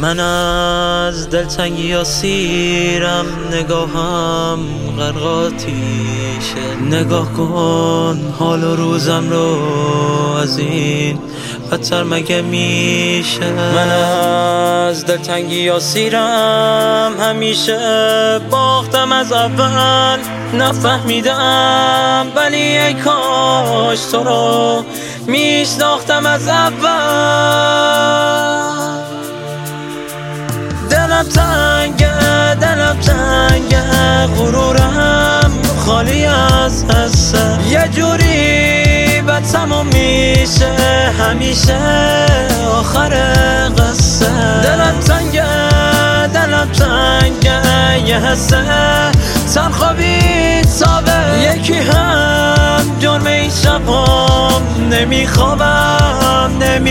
من از دلتنگی اسیرم، نگاهم غرق آتیشه. نگاه کن حال و روزم رو، از این بدتر مگه میشه؟ من از دلتنگی اسیرم، همیشه باختم از اول. نفهمیدم ولی ای کاش تو رو میشناختم از اول. دلم تنگه غرورم خالی از حسه. یه جوری به تموم میشه همیشه آخر قصه. دلم تنگه یه حسه تنخوابی تابه. یکی هم جرم این شبام نمیخوابم.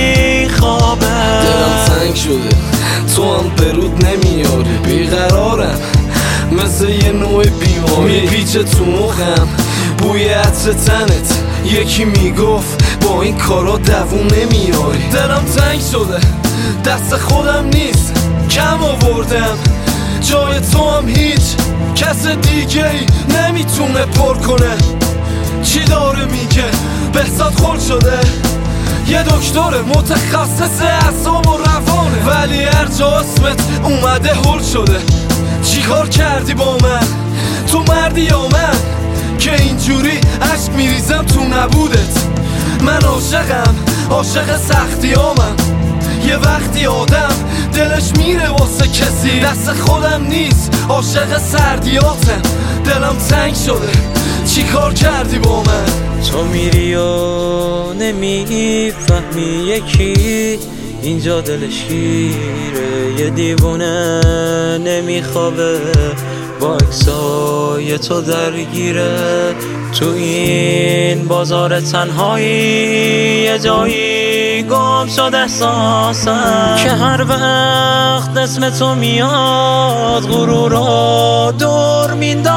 دلم تنگ شده تو هم برود نمیاری. بیقرارم مثل یه نوع بیماری، میپیچه تو مخم بوی عطر تنت. یکی میگفت با این کارا دووم نمیاری. دلم تنگ شده دست خودم نیست، کم آوردم جای تو هم هیچ کس دیگه ای نمیتونه پر کنه. چی داره میگه بهزاد خل شده، یه دکتر متخصص اعصاب و روانه، ولی هر جا اسمت اومده هل شده. چی کار کردی با من؟ تو مردی یا من که اینجوری عشق میریزم تو نبودت؟ من عاشق سختیامم. یه وقتی آدم دلش میره واسه کسی، دست خودم نیست عاشق سردیاتم. دلم تنگ شده چی کار کردی با من؟ تو میری و نمیفهمی یکی اینجا دلش گیره. یه دیوونه نمیخوابه با اکسای تو درگیره. تو این بازار تنهایی یه جایی گم شد احساسم که هر وقت اسم تو میاد غرور رو دور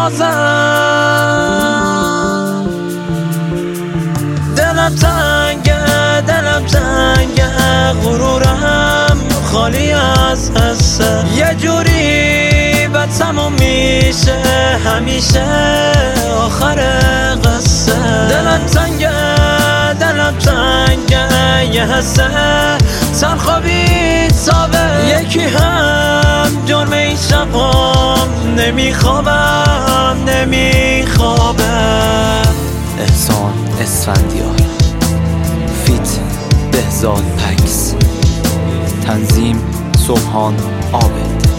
میندازم. دلم تنگه غرورم خالی از حسه. یه جوری به تموم میشه همیشه آخر قصه. دلم تنگه یه حسه تنخوابی تابه. یکی هم جرم این شبام نمیخوابم. احسان اسفندیار، فیت بهزاد پکس، تنظیم سبحان عابد.